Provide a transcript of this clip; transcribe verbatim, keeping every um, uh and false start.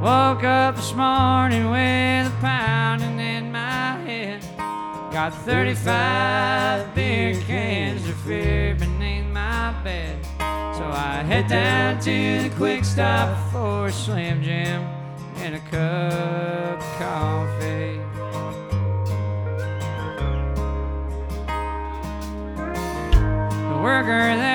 Woke up this morning with a pounding in my head. Got thirty-five beer cans of fear beneath my bed. So I head down to the quick stop for a Slim Jim and a cup of coffee. The worker there